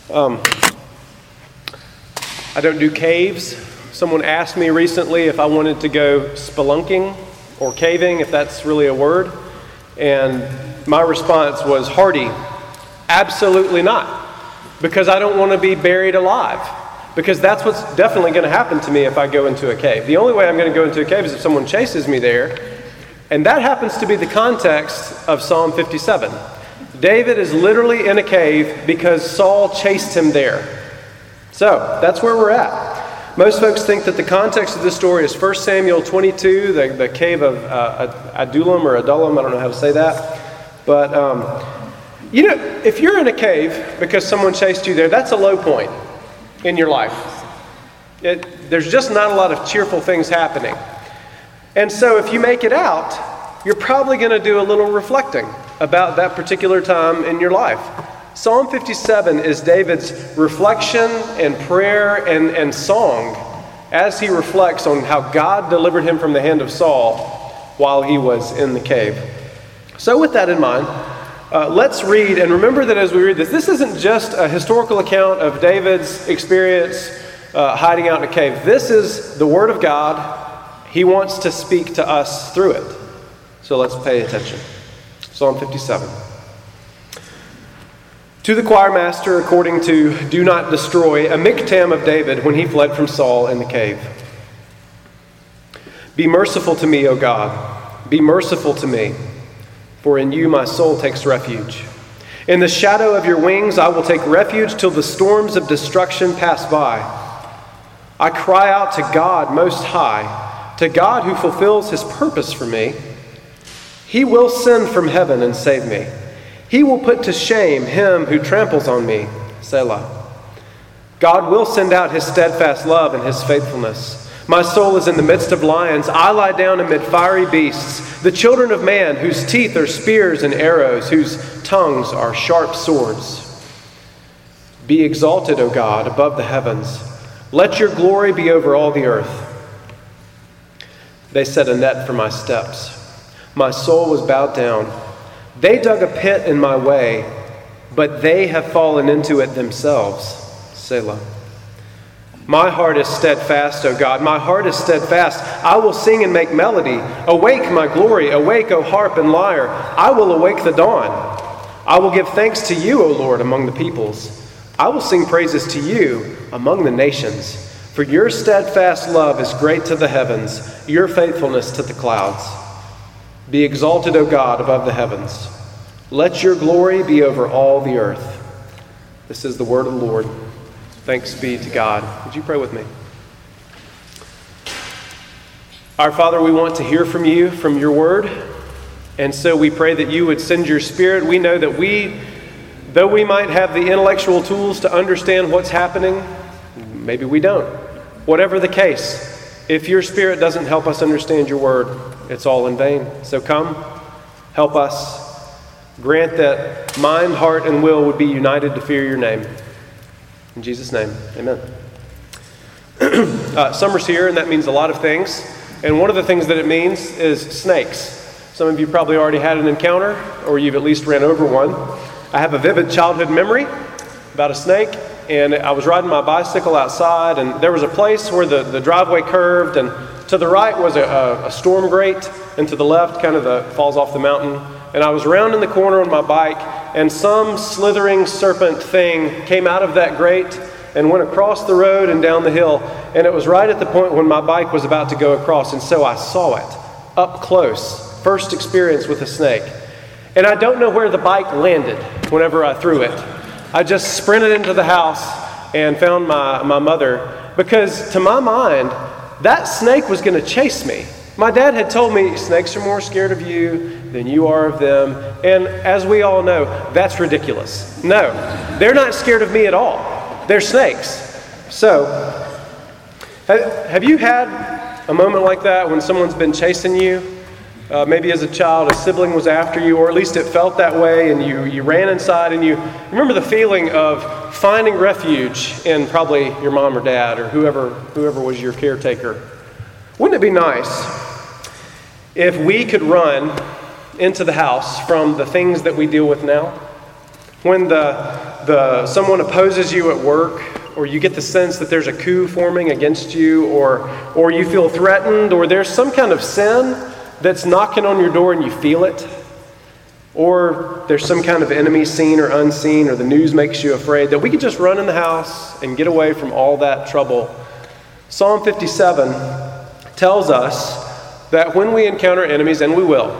I don't do caves. Someone asked me recently if I wanted to go spelunking or caving, if that's really a word. And my response was hearty, absolutely not. Because I don't want to be buried alive. Because that's what's definitely going to happen to me if I go into a cave. The only way I'm going to go into a cave is if someone chases me there. And that happens to be the context of Psalm 57. David is literally in a cave because Saul chased him there. So that's where we're at. Most folks think that the context of this story is 1 Samuel 22, the cave of Adullam or Adullam, I don't know how to say that. But, if you're in a cave because someone chased you there, that's a low point in your life. There's just not a lot of cheerful things happening. And so if you make it out, you're probably going to do a little reflecting about that particular time in your life. Psalm 57 is David's reflection and prayer and song as he reflects on how God delivered him from the hand of Saul while he was in the cave. So with that in mind, let's read, and remember that as we read this isn't just a historical account of David's experience hiding out in a cave. This is the Word of God. He wants to speak to us through it. So let's pay attention. Psalm 57. To the choir master, according to Do Not Destroy, a miktam of David when he fled from Saul in the cave. Be merciful to me, O God. Be merciful to me, for in you my soul takes refuge. In the shadow of your wings I will take refuge till the storms of destruction pass by. I cry out to God Most High, to God who fulfills his purpose for me. He will send from heaven and save me. He will put to shame him who tramples on me. Selah. God will send out his steadfast love and his faithfulness. My soul is in the midst of lions. I lie down amid fiery beasts, the children of man, whose teeth are spears and arrows, whose tongues are sharp swords. Be exalted, O God, above the heavens. Let your glory be over all the earth. They set a net for my steps. My soul was bowed down. They dug a pit in my way, but they have fallen into it themselves. Selah. My heart is steadfast, O God. My heart is steadfast. I will sing and make melody. Awake, my glory. Awake, O harp and lyre. I will awake the dawn. I will give thanks to you, O Lord, among the peoples. I will sing praises to you among the nations. For your steadfast love is great to the heavens, your faithfulness to the clouds. Be exalted, O God, above the heavens. Let your glory be over all the earth. This is the word of the Lord. Thanks be to God. Would you pray with me? Our Father, we want to hear from you, from your word. And so we pray that you would send your Spirit. We know that though we might have the intellectual tools to understand what's happening, maybe we don't. Whatever the case, if your Spirit doesn't help us understand your word, it's all in vain. So come, help us. Grant that mind, heart, and will would be united to fear your name. In Jesus' name, amen. Summer's here, and that means a lot of things. And one of the things that it means is snakes. Some of you probably already had an encounter, or you've at least ran over one. I have a vivid childhood memory about a snake. And I was riding my bicycle outside, and there was a place where the driveway curved, and to the right was a storm grate, and to the left kind of falls off the mountain. And I was rounding the corner on my bike, and some slithering serpent thing came out of that grate and went across the road and down the hill. And it was right at the point when my bike was about to go across, and so I saw it up close. First experience with a snake. And I don't know where the bike landed whenever I threw it. I just sprinted into the house and found my mother, because to my mind, that snake was going to chase me. My dad had told me snakes are more scared of you than you are of them. And as we all know, that's ridiculous. No, they're not scared of me at all. They're snakes. So, have you had a moment like that when someone's been chasing you? Maybe as a child, a sibling was after you, or at least it felt that way, and you ran inside, and you remember the feeling of finding refuge in probably your mom or dad or whoever was your caretaker. Wouldn't it be nice if we could run into the house from the things that we deal with now? When someone opposes you at work, or you get the sense that there's a coup forming against you, or you feel threatened, or there's some kind of sin that's knocking on your door and you feel it, or there's some kind of enemy seen or unseen, or the news makes you afraid, that we could just run in the house and get away from all that trouble. Psalm 57 tells us that when we encounter enemies, and we will,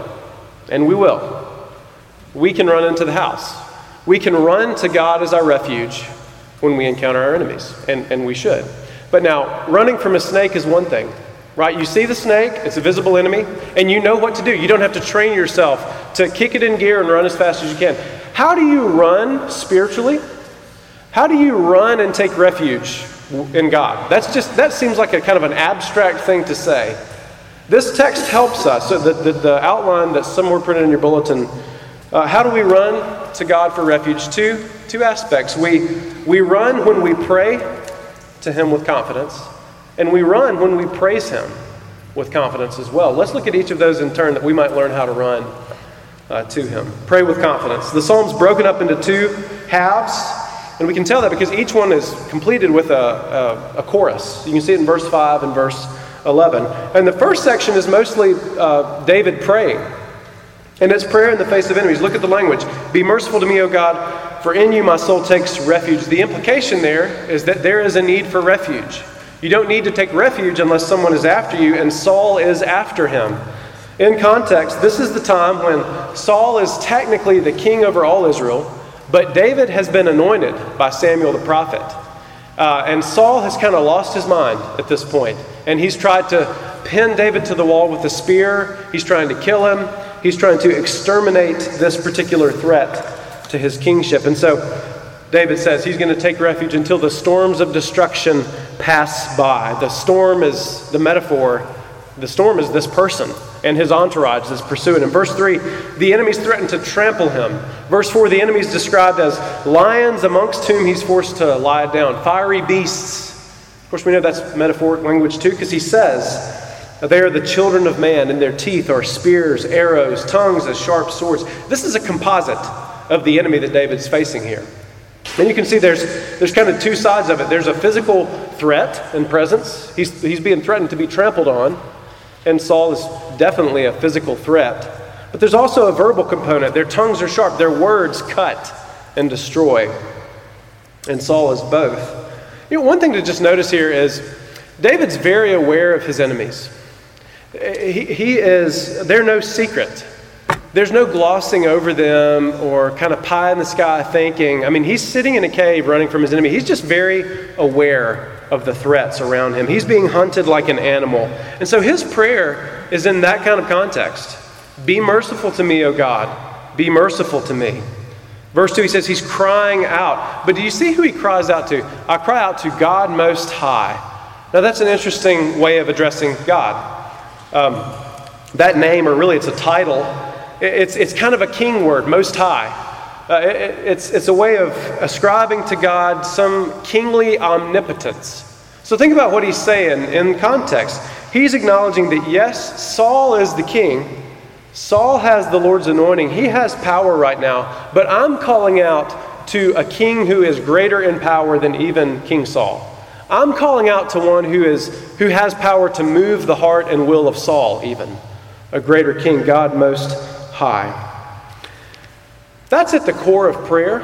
we can run into the house. We can run to God as our refuge when we encounter our enemies, and we should. But now, running from a snake is one thing, right? You see the snake, it's a visible enemy, and you know what to do. You don't have to train yourself to kick it in gear and run as fast as you can. How do you run spiritually? How do you run and take refuge in God? That seems like a kind of an abstract thing to say. This text helps us. So the outline that's somewhere printed in your bulletin, how do we run to God for refuge? Two aspects. We run when we pray to Him with confidence, and we run when we praise Him with confidence as well. Let's look at each of those in turn that we might learn how to run to Him. Pray with confidence. The psalm's broken up into two halves, and we can tell that because each one is completed with a chorus. You can see it in verse 5 and verse 11. And the first section is mostly David praying. And it's prayer in the face of enemies. Look at the language. Be merciful to me, O God, for in you my soul takes refuge. The implication there is that there is a need for refuge. You don't need to take refuge unless someone is after you, and Saul is after him. In context, this is the time when Saul is technically the king over all Israel, but David has been anointed by Samuel the prophet. And Saul has kind of lost his mind at this point. And he's tried to pin David to the wall with a spear. He's trying to kill him. He's trying to exterminate this particular threat to his kingship. And so David says he's going to take refuge until the storms of destruction pass by. The storm is the metaphor. The storm is this person and his entourage that's pursuing him. Verse 3, the enemies threaten to trample him. Verse 4, the enemies described as lions amongst whom he's forced to lie down. Fiery beasts. Of course, we know that's metaphoric language too, because he says, they are the children of man, and their teeth are spears, arrows, tongues as sharp swords. This is a composite of the enemy that David's facing here. And you can see there's kind of two sides of it. There's a physical threat and presence. He's being threatened to be trampled on, and Saul is definitely a physical threat. But there's also a verbal component. Their tongues are sharp. Their words cut and destroy. And Saul is both. One thing to just notice here is David's very aware of his enemies. They're no secret. There's no glossing over them or kind of pie in the sky thinking. I mean, he's sitting in a cave running from his enemy. He's just very aware of the threats around him. He's being hunted like an animal. And so his prayer is in that kind of context. Be merciful to me, O God. Be merciful to me. Verse 2, he says he's crying out. But do you see who he cries out to? I cry out to God Most High. Now that's an interesting way of addressing God. That name, or really it's a title, it's kind of a king word, Most High. It's a way of ascribing to God some kingly omnipotence. So think about what he's saying in context. He's acknowledging that yes, Saul is the king. Saul has the Lord's anointing. He has power right now. But I'm calling out to a king who is greater in power than even King Saul. I'm calling out to one who has power to move the heart and will of Saul even. A greater king, God Most High. That's at the core of prayer.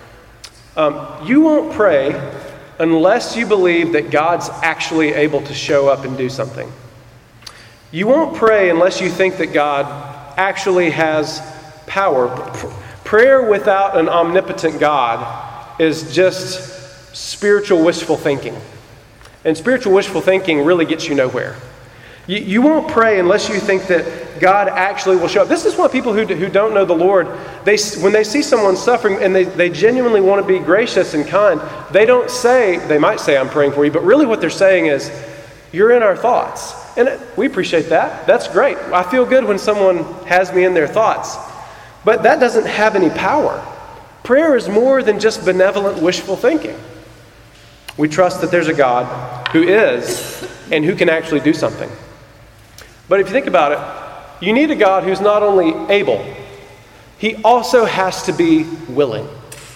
You won't pray unless you believe that God's actually able to show up and do something. You won't pray unless you think that God actually has power. Prayer without an omnipotent God is just spiritual wishful thinking. And spiritual wishful thinking really gets you nowhere. You won't pray unless you think that God actually will show up. This is why people who don't know the Lord, when they see someone suffering and they genuinely want to be gracious and kind, they might say, I'm praying for you, but really what they're saying is, you're in our thoughts. And we appreciate that. That's great. I feel good when someone has me in their thoughts. But that doesn't have any power. Prayer is more than just benevolent wishful thinking. We trust that there's a God who is and who can actually do something. But if you think about it, you need a God who's not only able, he also has to be willing.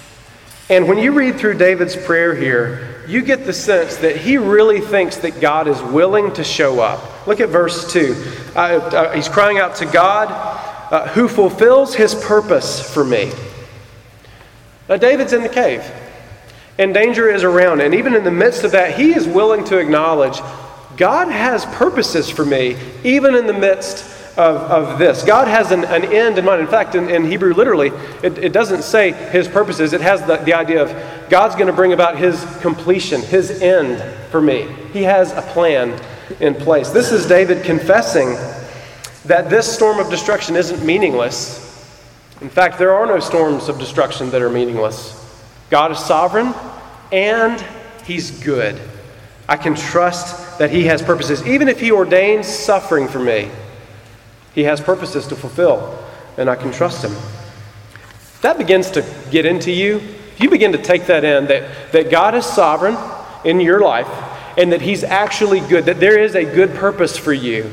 And when you read through David's prayer here, you get the sense that he really thinks that God is willing to show up. Look at verse 2. He's crying out to God, who fulfills his purpose for me. Now, David's in the cave, and danger is around. And even in the midst of that, he is willing to acknowledge God has purposes for me, even in the midst of this. God has an end in mind. In fact, in Hebrew, literally, it doesn't say his purposes. It has the idea of God's going to bring about his completion, his end for me. He has a plan in place. This is David confessing that this storm of destruction isn't meaningless. In fact, there are no storms of destruction that are meaningless. God is sovereign, and he's good. I can trust that he has purposes. Even if he ordains suffering for me, he has purposes to fulfill, and I can trust him. That begins to get into you. You begin to take that in, that God is sovereign in your life, and that he's actually good, that there is a good purpose for you.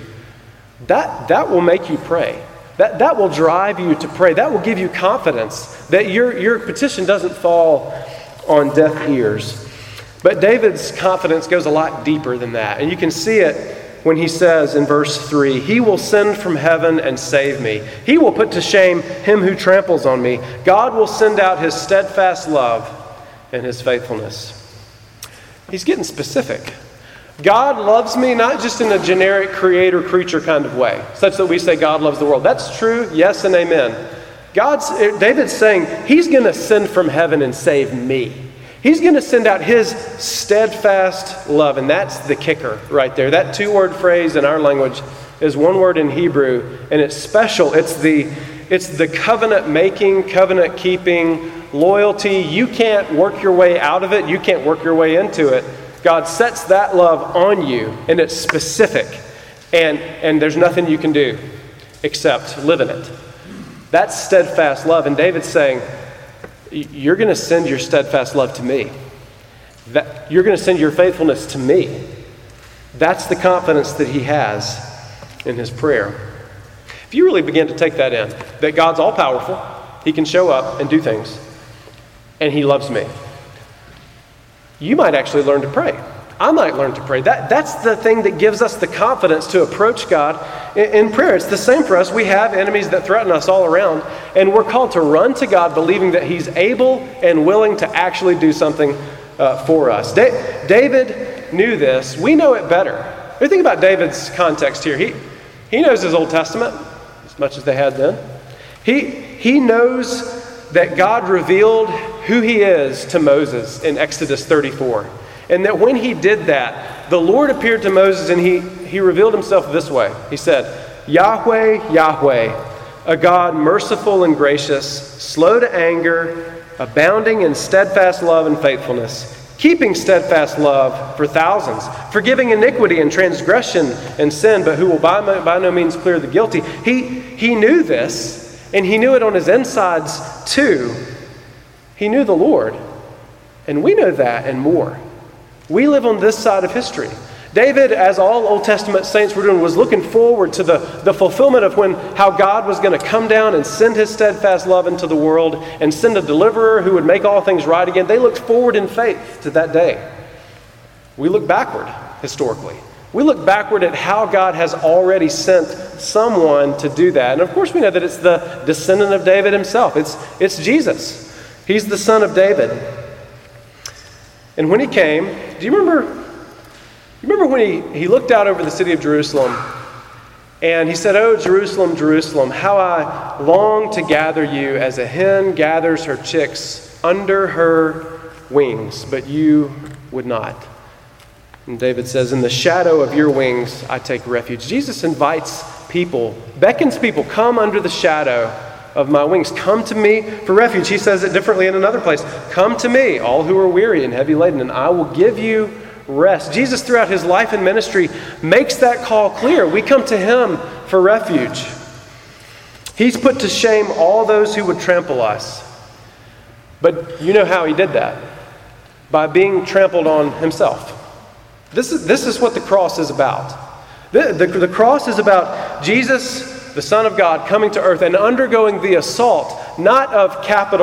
That will make you pray. That will drive you to pray. That will give you confidence that your petition doesn't fall on deaf ears. But David's confidence goes a lot deeper than that. And you can see it when he says in verse 3, he will send from heaven and save me. He will put to shame him who tramples on me. God will send out his steadfast love and his faithfulness. He's getting specific. God loves me not just in a generic creator-creature kind of way, such that we say God loves the world. That's true, yes and amen. David's saying he's going to send from heaven and save me. He's going to send out his steadfast love, and that's the kicker right there. That two-word phrase in our language is one word in Hebrew, and it's special. It's the covenant-making, covenant-keeping loyalty. You can't work your way out of it. You can't work your way into it. God sets that love on you, and it's specific, and there's nothing you can do except live in it. That's steadfast love, and David's saying, you're going to send your steadfast love to me. You're going to send your faithfulness to me. That's the confidence that he has in his prayer. If you really begin to take that in, that God's all-powerful, he can show up and do things, and he loves me, you might actually learn to pray. I might learn to pray. That's the thing that gives us the confidence to approach God in prayer. It's the same for us. We have enemies that threaten us all around, and we're called to run to God believing that he's able and willing to actually do something for us. David knew this. We know it better. When you think about David's context here, he knows his Old Testament as much as they had then. He knows that God revealed who he is to Moses in Exodus 34. And that when he did that, the Lord appeared to Moses and he revealed himself this way. He said, Yahweh, Yahweh, a God merciful and gracious, slow to anger, abounding in steadfast love and faithfulness, keeping steadfast love for thousands, forgiving iniquity and transgression and sin, but who will by no means clear the guilty. He knew this, and he knew it on his insides too. He knew the Lord, and we know that and more. We live on this side of history. David, as all Old Testament saints were doing, was looking forward to the fulfillment of how God was going to come down and send his steadfast love into the world and send a deliverer who would make all things right again. They looked forward in faith to that day. We look backward historically. We look backward at how God has already sent someone to do that. And of course we know that it's the descendant of David himself. It's Jesus. He's the son of David. And when he came, do you remember when he looked out over the city of Jerusalem and he said, "Oh, Jerusalem, Jerusalem, how I long to gather you as a hen gathers her chicks under her wings, but you would not." And David says, "In the shadow of your wings I take refuge." Jesus invites people, beckons people, come under the shadow of my wings. Come to me for refuge. He says it differently in another place. Come to me, all who are weary and heavy laden, and I will give you rest. Jesus, throughout his life and ministry, makes that call clear. We come to him for refuge. He's put to shame all those who would trample us. But you know how he did that? By being trampled on himself. This is what the cross is about. The cross is about Jesus, the Son of God, coming to earth and undergoing the assault, not of capital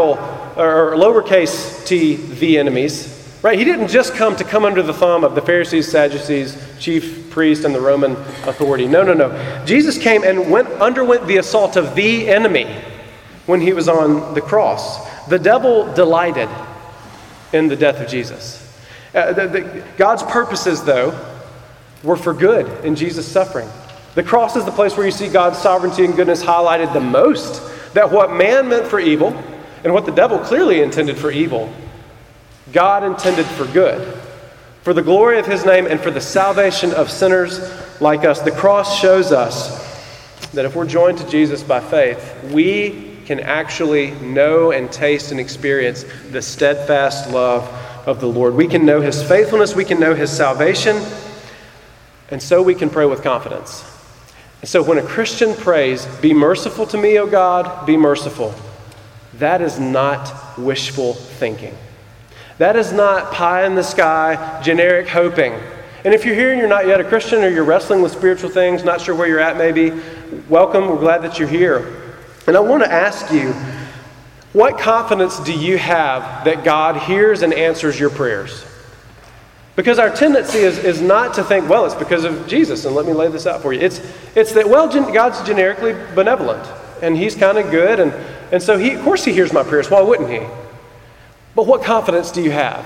or lowercase t, the enemies, right? He didn't just come under the thumb of the Pharisees, Sadducees, chief priest, and the Roman authority. No. Jesus came and underwent the assault of the enemy when he was on the cross. The devil delighted in the death of Jesus. God's purposes, though, were for good in Jesus' suffering. The cross is the place where you see God's sovereignty and goodness highlighted the most. That what man meant for evil, and what the devil clearly intended for evil, God intended for good, for the glory of his name and for the salvation of sinners like us. The cross shows us that if we're joined to Jesus by faith, we can actually know and taste and experience the steadfast love of the Lord. We can know his faithfulness, we can know his salvation, and so we can pray with confidence. And so when a Christian prays, "Be merciful to me, O God, be merciful," that is not wishful thinking. That is not pie in the sky, generic hoping. And if you're here and you're not yet a Christian, or you're wrestling with spiritual things, not sure where you're at maybe, welcome, we're glad that you're here. And I want to ask you, what confidence do you have that God hears and answers your prayers? Because our tendency is not to think, well, it's because of Jesus, and let me lay this out for you. It's that, well, God's generically benevolent, and he's kind of good, and so of course he hears my prayers. Why wouldn't he? But what confidence do you have?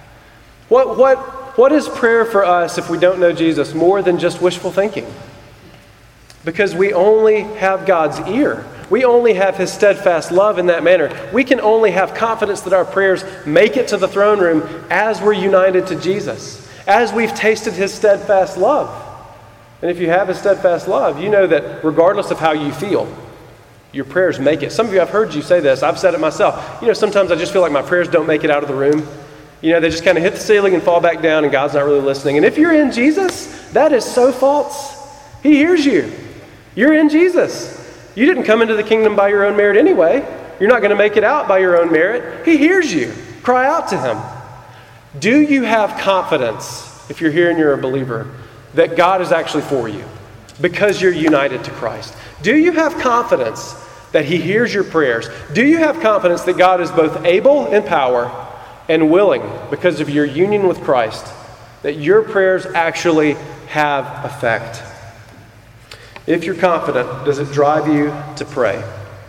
What is prayer for us if we don't know Jesus more than just wishful thinking? Because we only have God's ear. We only have his steadfast love in that manner. We can only have confidence that our prayers make it to the throne room as we're united to Jesus, as we've tasted his steadfast love. And if you have his steadfast love, you know that regardless of how you feel, your prayers make it. Some of you, I've heard you say this. I've said it myself. Sometimes I just feel like my prayers don't make it out of the room. They just kind of hit the ceiling and fall back down, and God's not really listening. And if you're in Jesus, that is so false. He hears you. You're in Jesus. You didn't come into the kingdom by your own merit anyway. You're not going to make it out by your own merit. He hears you. Cry out to him. Do you have confidence, if you're here and you're a believer, that God is actually for you because you're united to Christ? Do you have confidence that he hears your prayers? Do you have confidence that God is both able in power and willing, because of your union with Christ, that your prayers actually have effect? If you're confident, does it drive you to pray?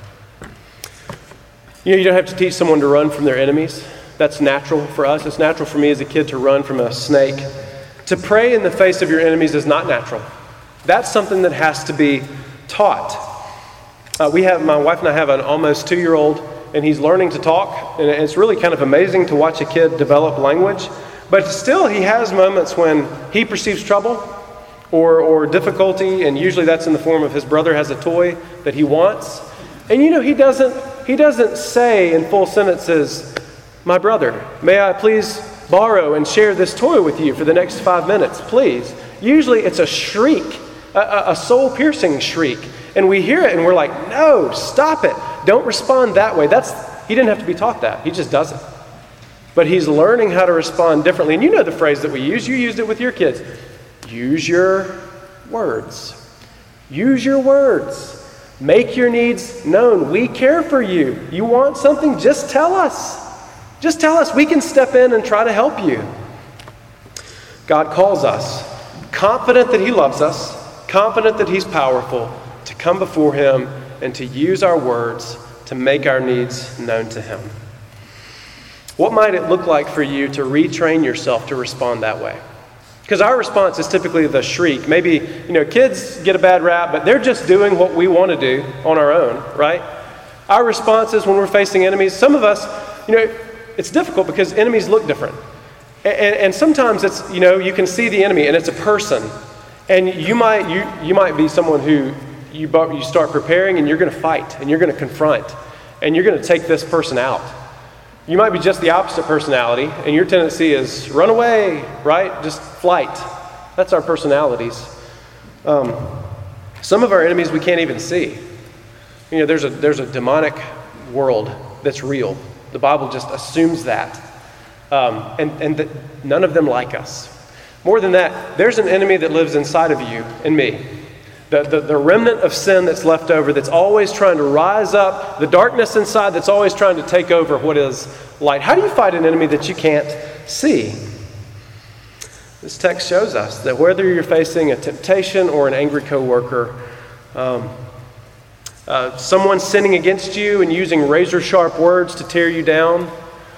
You don't have to teach someone to run from their enemies. That's natural for us. It's natural for me as a kid to run from a snake. To pray in the face of your enemies is not natural. That's something that has to be taught. My wife and I have an almost 2-year-old, and he's learning to talk, and it's really kind of amazing to watch a kid develop language. But still, he has moments when he perceives trouble or difficulty, and usually that's in the form of his brother has a toy that he wants. And he doesn't say in full sentences, "My brother, may I please borrow and share this toy with you for the next 5 minutes, please?" Usually it's a shriek, a soul-piercing shriek. And we hear it and we're like, "No, stop it. Don't respond that way." He didn't have to be taught that. He just does it. But he's learning how to respond differently. And you know the phrase that we use. You used it with your kids. Use your words. Use your words. Make your needs known. We care for you. You want something? Just tell us. Just tell us. We can step in and try to help you. God calls us, confident that he loves us, confident that he's powerful, to come before him and to use our words to make our needs known to him. What might it look like for you to retrain yourself to respond that way? Because our response is typically the shriek. Maybe, kids get a bad rap, but they're just doing what we want to do on our own, right? Our response is when we're facing enemies, some of us, it's difficult because enemies look different. And sometimes it's, you can see the enemy and it's a person. And you might be someone who you start preparing and you're going to fight and you're going to confront and you're going to take this person out. You might be just the opposite personality, and your tendency is run away, right? Just flight. That's our personalities. Some of our enemies we can't even see. There's a demonic world that's real. The Bible just assumes that. And that none of them like us. More than that, there's an enemy that lives inside of you and me The remnant of sin that's left over, that's always trying to rise up, the darkness inside that's always trying to take over what is light. How do you fight an enemy that you can't see? This text shows us that whether you're facing a temptation or an angry coworker, someone sinning against you and using razor-sharp words to tear you down,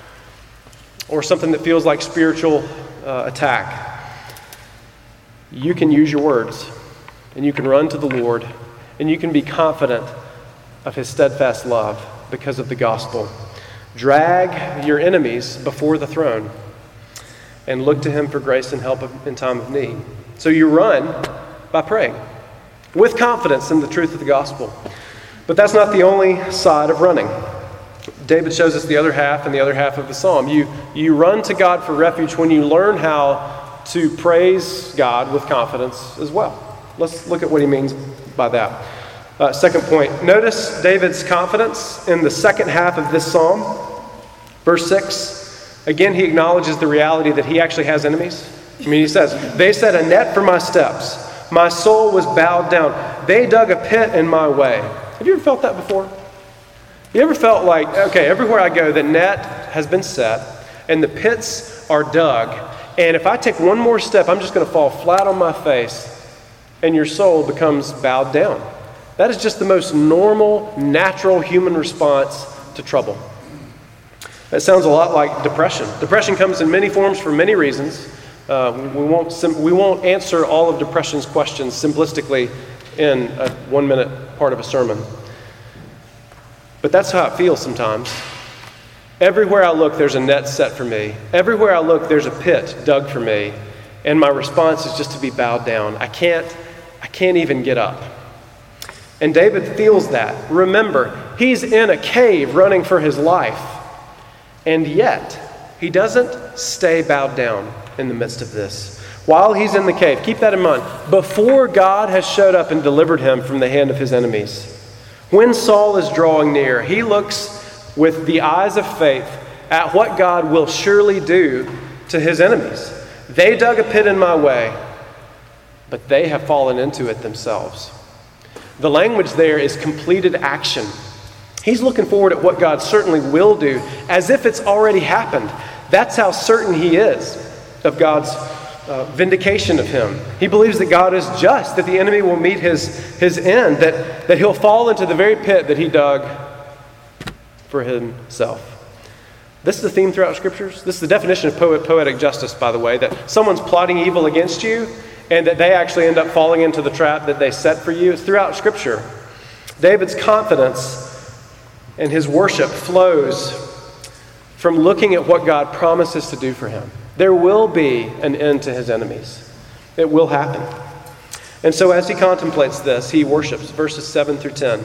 or something that feels like spiritual attack, you can use your words. And you can run to the Lord, and you can be confident of His steadfast love because of the gospel. Drag your enemies before the throne and look to Him for grace and help in time of need. So you run by praying with confidence in the truth of the gospel. But that's not the only side of running. David shows us the other half and the other half of the psalm. You run to God for refuge when you learn how to praise God with confidence as well. Let's look at what he means by that. Second point, notice David's confidence in the second half of this psalm. Verse 6, again, he acknowledges the reality that he actually has enemies. He says, they set a net for my steps. My soul was bowed down. They dug a pit in my way. Have you ever felt that before? You ever felt like, okay, everywhere I go, the net has been set and the pits are dug. And if I take one more step, I'm just going to fall flat on my face. And your soul becomes bowed down. That is just the most normal, natural human response to trouble. That sounds a lot like depression. Depression comes in many forms for many reasons. We won't answer all of depression's questions simplistically in a 1-minute part of a sermon. But that's how it feels sometimes. Everywhere I look, there's a net set for me. Everywhere I look, there's a pit dug for me. And my response is just to be bowed down. I can't even get up. And David feels that. Remember, he's in a cave running for his life. And yet, he doesn't stay bowed down in the midst of this. While he's in the cave, keep that in mind. Before God has showed up and delivered him from the hand of his enemies, when Saul is drawing near, he looks with the eyes of faith at what God will surely do to his enemies. They dug a pit in my way, but they have fallen into it themselves. The language there is completed action. He's looking forward at what God certainly will do, as if it's already happened. That's how certain he is of God's vindication of him. He believes that God is just, that the enemy will meet his end, that he'll fall into the very pit that he dug for himself. This is the theme throughout Scriptures. This is the definition of poetic justice, by the way, that someone's plotting evil against you and that they actually end up falling into the trap that they set for you. It's throughout Scripture. David's confidence and his worship flows from looking at what God promises to do for him. There will be an end to his enemies. It will happen. And so as he contemplates this, he worships. Verses 7 through 10.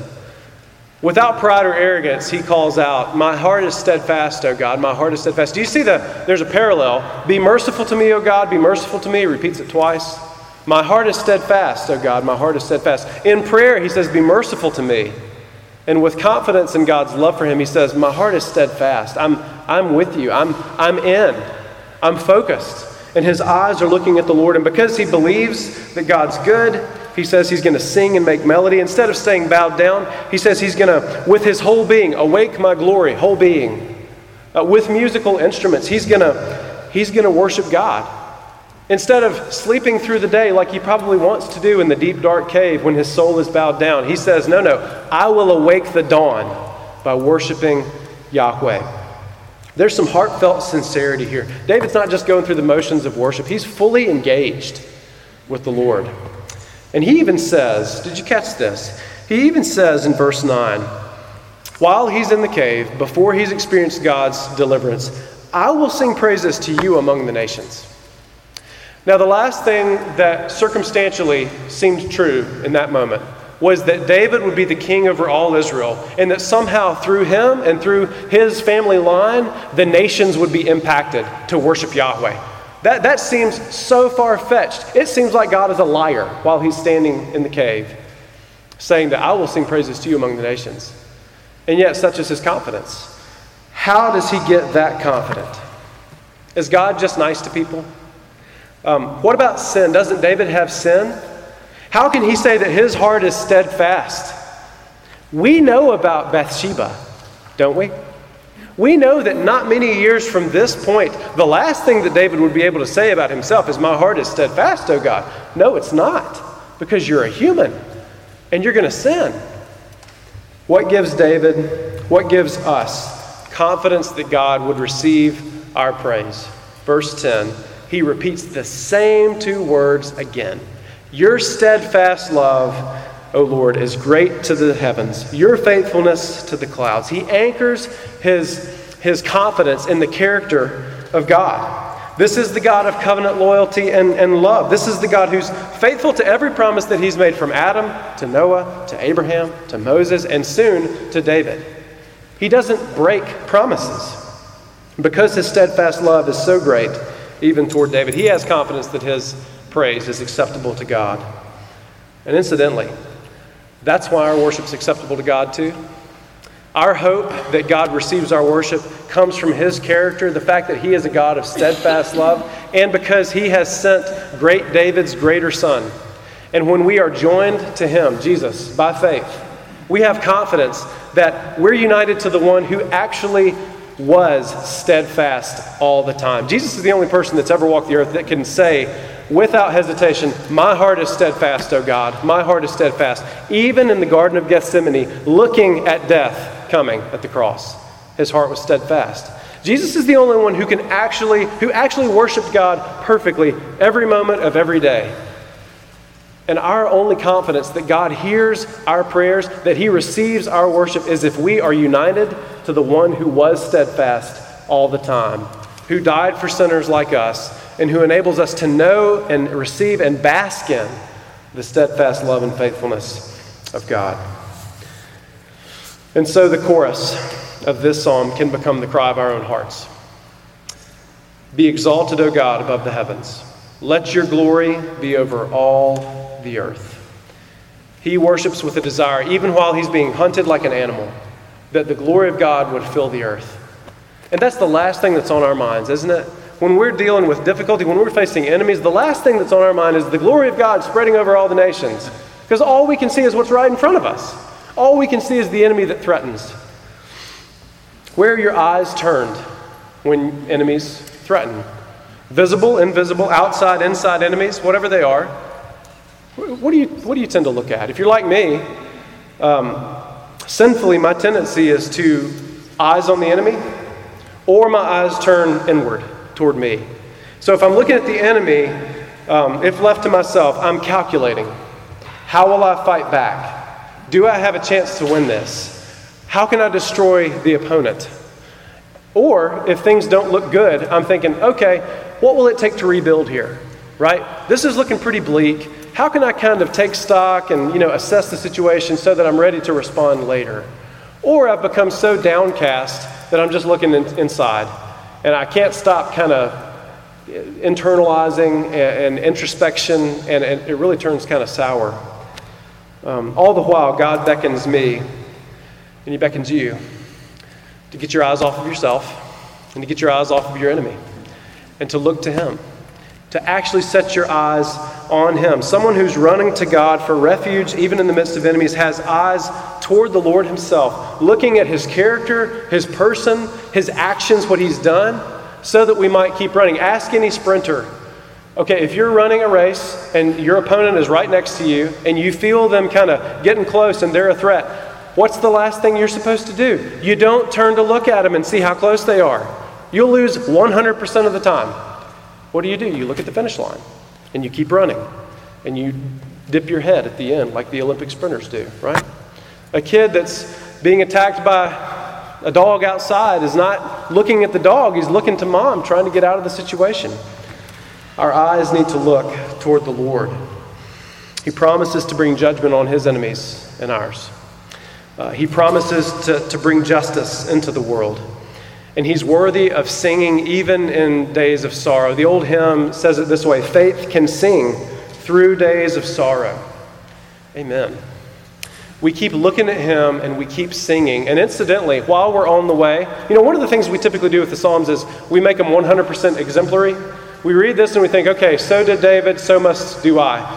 Without pride or arrogance, he calls out, my heart is steadfast, O God, my heart is steadfast. Do you see there's a parallel? Be merciful to me, O God, be merciful to me. He repeats it twice. My heart is steadfast, O God, my heart is steadfast. In prayer, he says, be merciful to me. And with confidence in God's love for him, he says, my heart is steadfast. I'm with you. I'm in. I'm focused. And his eyes are looking at the Lord. And because he believes that God's good, he says he's going to sing and make melody. Instead of staying bowed down, he says he's going to, with his whole being, awake my glory, whole being. With musical instruments, he's going to worship God. Instead of sleeping through the day like he probably wants to do in the deep, dark cave when his soul is bowed down, he says, no, I will awake the dawn by worshiping Yahweh. There's some heartfelt sincerity here. David's not just going through the motions of worship. He's fully engaged with the Lord. And he even says, did you catch this? He even says in verse 9, while he's in the cave, before he's experienced God's deliverance, I will sing praises to you among the nations. Now, the last thing that circumstantially seemed true in that moment was that David would be the king over all Israel, and that somehow through him and through his family line, the nations would be impacted to worship Yahweh. That seems so far-fetched. It seems like God is a liar while he's standing in the cave, saying that I will sing praises to you among the nations. And yet, such is his confidence. How does he get that confident? Is God just nice to people? What about sin? Doesn't David have sin? How can he say that his heart is steadfast? We know about Bathsheba, don't we? We know that not many years from this point, the last thing that David would be able to say about himself is, my heart is steadfast, O God. No, it's not, because you're a human and you're going to sin. What gives David, what gives us confidence that God would receive our praise? Verse 10, he repeats the same two words again. Your steadfast love, O Lord, is great to the heavens, your faithfulness to the clouds. He anchors his confidence in the character of God. This is the God of covenant loyalty and love. This is the God who's faithful to every promise that he's made from Adam to Noah to Abraham to Moses and soon to David. He doesn't break promises. Because his steadfast love is so great, even toward David, he has confidence that his praise is acceptable to God. And incidentally, that's why our worship's acceptable to God too. Our hope that God receives our worship comes from his character, the fact that he is a God of steadfast love, and because he has sent great David's greater son. And when we are joined to him, Jesus, by faith, we have confidence that we're united to the one who actually was steadfast all the time. Jesus is the only person that's ever walked the earth that can say without hesitation, my heart is steadfast, O God, my heart is steadfast. Even in the Garden of Gethsemane, looking at death coming at the cross, his heart was steadfast. Jesus is the only one who actually worshiped God perfectly every moment of every day. And our only confidence that God hears our prayers, that he receives our worship, is if we are united to the one who was steadfast all the time, who died for sinners like us, and who enables us to know and receive and bask in the steadfast love and faithfulness of God. And so the chorus of this psalm can become the cry of our own hearts. Be exalted, O God, above the heavens. Let your glory be over all the earth. He worships with a desire, even while he's being hunted like an animal, that the glory of God would fill the earth. And that's the last thing that's on our minds, isn't it? When we're dealing with difficulty, when we're facing enemies, the last thing that's on our mind is the glory of God spreading over all the nations. Because all we can see is what's right in front of us. All we can see is the enemy that threatens. Where are your eyes turned when enemies threaten? Visible, invisible, outside, inside enemies, whatever they are. What do you tend to look at? If you're like me, sinfully, my tendency is to eyes on the enemy, or my eyes turn inward toward me. So if I'm looking at the enemy, if left to myself, I'm calculating. How will I fight back? Do I have a chance to win this? How can I destroy the opponent? Or if things don't look good, I'm thinking, okay, what will it take to rebuild here? Right? This is looking pretty bleak. How can I kind of take stock and, assess the situation so that I'm ready to respond later? Or I've become so downcast that I'm just looking inside. And I can't stop kind of internalizing and introspection, and it really turns kind of sour. All the while, God beckons me, and he beckons you to get your eyes off of yourself and to get your eyes off of your enemy and to look to him, to actually set your eyes on him. Someone who's running to God for refuge, even in the midst of enemies, has eyes toward the Lord himself, looking at his character, his person, his actions, what he's done, so that we might keep running. Ask any sprinter. Okay, if you're running a race and your opponent is right next to you and you feel them kind of getting close and they're a threat, what's the last thing you're supposed to do? You don't turn to look at them and see how close they are. You'll lose 100% of the time. What do? You look at the finish line and you keep running and you dip your head at the end like the Olympic sprinters do, right? A kid that's being attacked by a dog outside is not looking at the dog, he's looking to mom, trying to get out of the situation. Our eyes need to look toward the Lord. He promises to bring judgment on his enemies and ours. He promises to bring justice into the world. And he's worthy of singing even in days of sorrow. The old hymn says it this way: faith can sing through days of sorrow. Amen. We keep looking at him and we keep singing. And incidentally, while we're on the way, one of the things we typically do with the Psalms is we make them 100% exemplary. We read this and we think, okay, so did David, so must do I.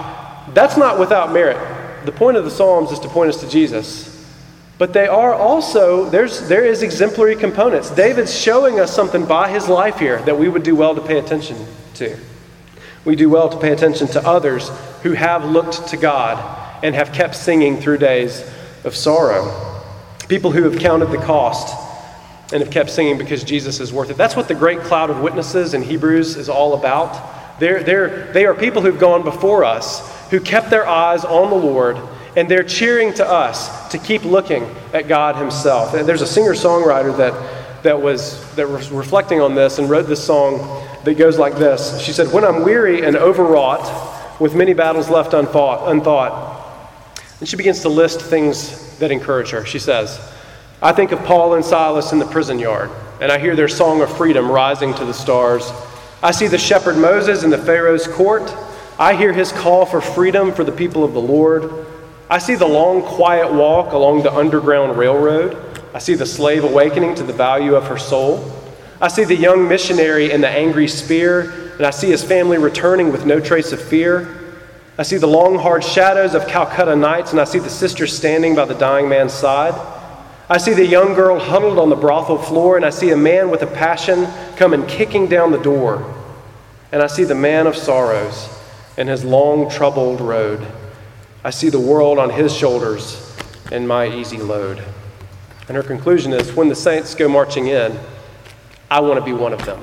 That's not without merit. The point of the Psalms is to point us to Jesus. But they are also, there is exemplary components. David's showing us something by his life here that we would do well to pay attention to. We do well to pay attention to others who have looked to God and have kept singing through days of sorrow. People who have counted the cost and have kept singing because Jesus is worth it. That's what the great cloud of witnesses in Hebrews is all about. They are people who've gone before us, who kept their eyes on the Lord, and they're cheering to us to keep looking at God himself. And there's a singer-songwriter that was reflecting on this and wrote this song that goes like this. She said, "When I'm weary and overwrought, with many battles left unthought," and she begins to list things that encourage her. She says, "I think of Paul and Silas in the prison yard, and I hear their song of freedom rising to the stars. I see the shepherd Moses in the Pharaoh's court. I hear his call for freedom for the people of the Lord. I see the long, quiet walk along the Underground Railroad. I see the slave awakening to the value of her soul. I see the young missionary in the angry spear, and I see his family returning with no trace of fear. I see the long, hard shadows of Calcutta nights, and I see the sister standing by the dying man's side. I see the young girl huddled on the brothel floor, and I see a man with a passion coming kicking down the door. And I see the man of sorrows and his long, troubled road. I see the world on his shoulders and my easy load." And her conclusion is, when the saints go marching in, I want to be one of them.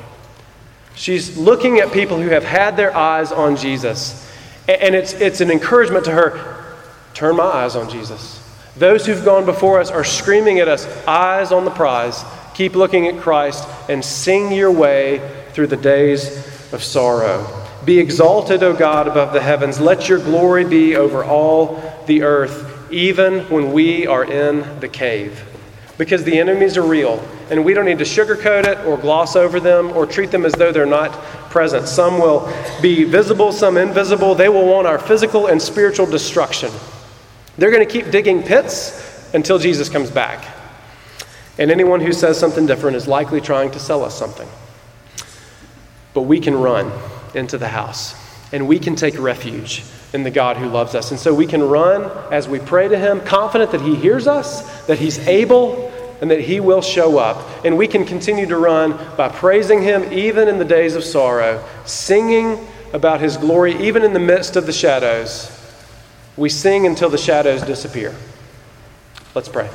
She's looking at people who have had their eyes on Jesus. And it's an encouragement to her, turn my eyes on Jesus. Those who've gone before us are screaming at us, eyes on the prize. Keep looking at Christ and sing your way through the days of sorrow. Be exalted, O God, above the heavens. Let your glory be over all the earth, even when we are in the cave. Because the enemies are real, and we don't need to sugarcoat it or gloss over them or treat them as though they're not present. Some will be visible, some invisible. They will want our physical and spiritual destruction. They're going to keep digging pits until Jesus comes back. And anyone who says something different is likely trying to sell us something. But we can run into the house, and we can take refuge in the God who loves us. And so we can run as we pray to him, confident that he hears us, that he's able, and that he will show up. And we can continue to run by praising him even in the days of sorrow, singing about his glory even in the midst of the shadows. We sing until the shadows disappear. Let's pray.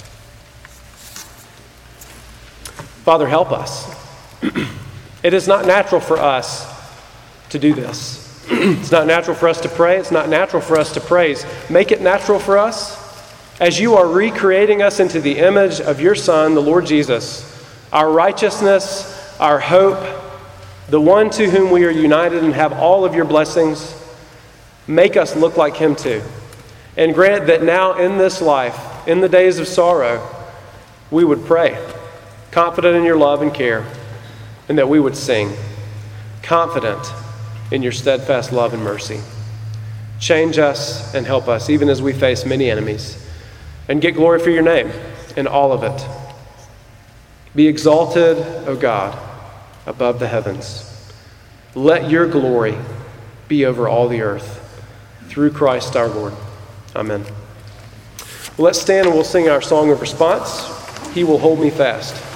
Father, help us. It is not natural for us to do this. It's not natural for us to pray. It's not natural for us to praise. Make it natural for us as you are recreating us into the image of your Son, the Lord Jesus, our righteousness, our hope, the one to whom we are united and have all of your blessings. Make us look like him too. And grant that now in this life, in the days of sorrow, we would pray, confident in your love and care, and that we would sing, confident in your steadfast love and mercy. Change us and help us, even as we face many enemies, and get glory for your name in all of it. Be exalted, O God, above the heavens. Let your glory be over all the earth, through Christ our Lord. Amen. Well, let's stand and we'll sing our song of response. He will hold me fast.